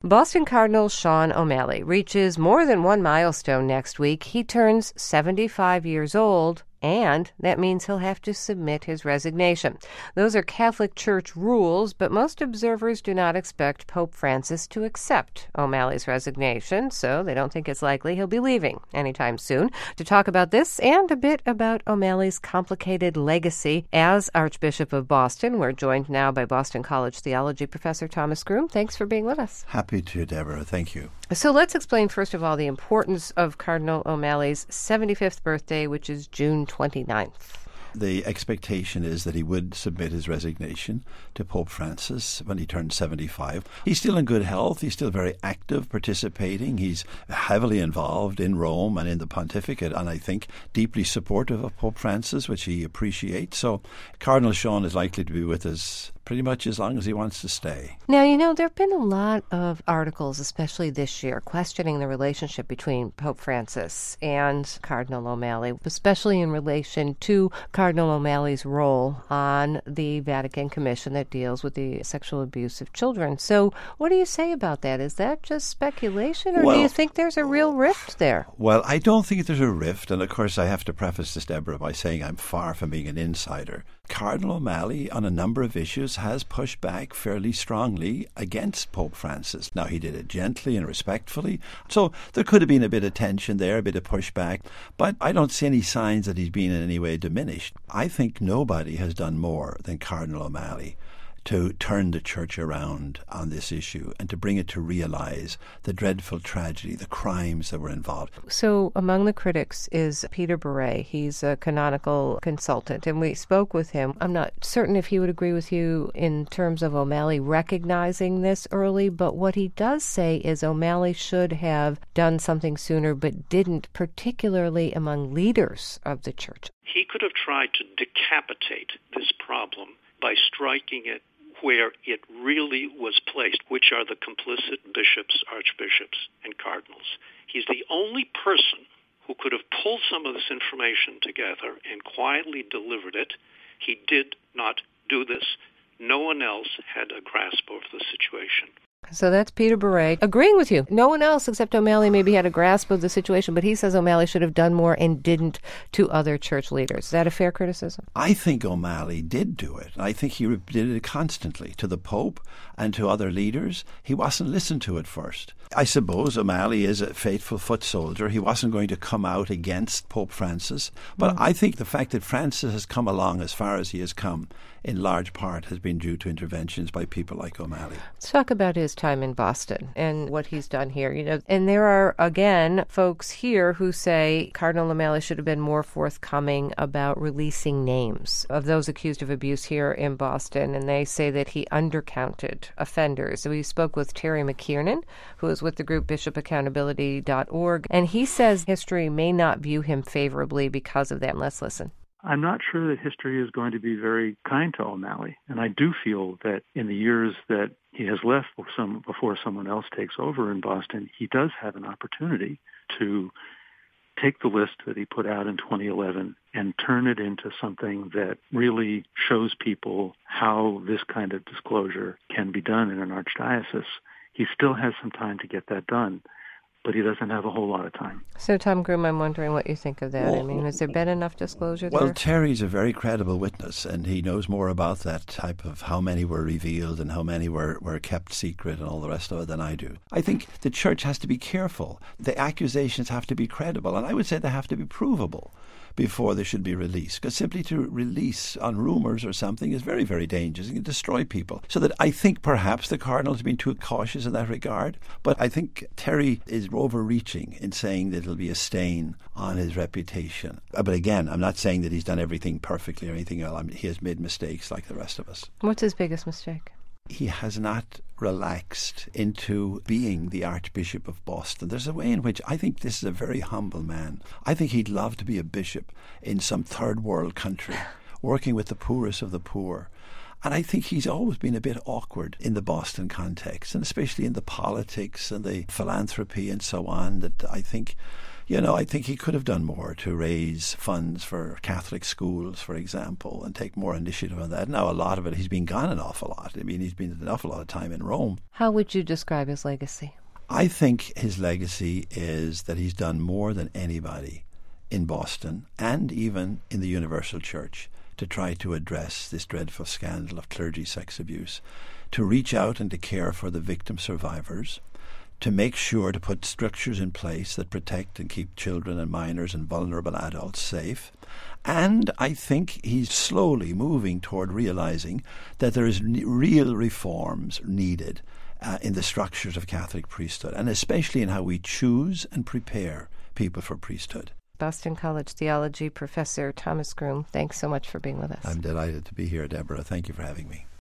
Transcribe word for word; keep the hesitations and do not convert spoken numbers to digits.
Boston Cardinal Sean O'Malley reaches more than one milestone next week. He turns seventy-five years old, and that means he'll have to submit his resignation. Those are Catholic Church rules, but most observers do not expect Pope Francis to accept O'Malley's resignation, so they don't think it's likely he'll be leaving anytime soon. To talk about this and a bit about O'Malley's complicated legacy as Archbishop of Boston, we're joined now by Boston College theology professor Thomas Groome. Thanks for being with us. Happy to, Deborah. Thank you. So let's explain, first of all, the importance of Cardinal O'Malley's seventy-fifth birthday, which is June twenty-ninth. The expectation is that he would submit his resignation to Pope Francis when he turned seventy-five. He's still in good health. He's still very active, participating. He's heavily involved in Rome and in the pontificate, and I think deeply supportive of Pope Francis, which he appreciates. So Cardinal Sean is likely to be with us pretty much as long as he wants to stay. Now, you know, there have been a lot of articles, especially this year, questioning the relationship between Pope Francis and Cardinal O'Malley, especially in relation to Cardinal O'Malley's role on the Vatican Commission that deals with the sexual abuse of children. So what do you say about that? Is that just speculation, or well, do you think there's a real rift there? Well, I don't think there's a rift, and of course I have to preface this, Deborah, by saying I'm far from being an insider. Cardinal O'Malley, on a number of issues, has pushed back fairly strongly against Pope Francis. Now, he did it gently and respectfully, so there could have been a bit of tension there, a bit of pushback, but I don't see any signs that he's been in any way diminished. I think nobody has done more than Cardinal O'Malley to turn the church around on this issue and to bring it to realize the dreadful tragedy, the crimes that were involved. So among the critics is Peter Beret. He's a canonical consultant, and we spoke with him. I'm not certain if he would agree with you in terms of O'Malley recognizing this early, but what he does say is O'Malley should have done something sooner, but didn't, particularly among leaders of the church. He could have tried to decapitate this problem by striking it where it really was placed, which are the complicit bishops, archbishops, and cardinals. He's the only person who could have pulled some of this information together and quietly delivered it. He did not do this. No one else had a grasp over the situation. So that's Peter Beret agreeing with you. No one else except O'Malley maybe had a grasp of the situation, but he says O'Malley should have done more and didn't to other church leaders. Is that a fair criticism? I think O'Malley did do it. I think he did it constantly to the Pope and to other leaders. He wasn't listened to at first. I suppose O'Malley is a faithful foot soldier. He wasn't going to come out against Pope Francis. But mm. I think the fact that Francis has come along as far as he has come, in large part, has been due to interventions by people like O'Malley. Let's talk about his time in Boston and what he's done here. You know, and there are, again, folks here who say Cardinal O'Malley should have been more forthcoming about releasing names of those accused of abuse here in Boston, and they say that he undercounted offenders. So we spoke with Terry McKiernan, who is with the group bishop accountability dot org, and he says history may not view him favorably because of that. Let's listen. I'm not sure that history is going to be very kind to O'Malley, and I do feel that in the years that he has left some, before someone else takes over in Boston, he does have an opportunity to take the list that he put out in twenty eleven and turn it into something that really shows people how this kind of disclosure can be done in an archdiocese. He still has some time to get that done, but he doesn't have a whole lot of time. So, Tom Groome, I'm wondering what you think of that. Well, I mean, has there been enough disclosure well, there? Well, Terry's a very credible witness, and he knows more about that type of how many were revealed and how many were, were kept secret and all the rest of it than I do. I think the church has to be careful. The accusations have to be credible, and I would say they have to be provable before they should be released. Because simply to release on rumours or something is very, very dangerous. It can destroy people. So that I think perhaps the Cardinal has been too cautious in that regard. But I think Terry is overreaching in saying that it'll be a stain on his reputation. But again, I'm not saying that he's done everything perfectly or anything else. I mean, he has made mistakes like the rest of us. What's his biggest mistake? He has not relaxed into being the Archbishop of Boston. There's a way in which I think this is a very humble man. I think he'd love to be a bishop in some third world country, working with the poorest of the poor. And I think he's always been a bit awkward in the Boston context, and especially in the politics and the philanthropy and so on, that I think You know, I think he could have done more to raise funds for Catholic schools, for example, and take more initiative on that. Now, a lot of it, he's been gone an awful lot. I mean, he's been an awful lot of time in Rome. How would you describe his legacy? I think his legacy is that he's done more than anybody in Boston and even in the Universal Church to try to address this dreadful scandal of clergy sex abuse, to reach out and to care for the victim survivors, to make sure to put structures in place that protect and keep children and minors and vulnerable adults safe. And I think he's slowly moving toward realizing that there is ne- real reforms needed uh, in the structures of Catholic priesthood, and especially in how we choose and prepare people for priesthood. Boston College theology professor Thomas Groome, thanks so much for being with us. I'm delighted to be here, Deborah. Thank you for having me.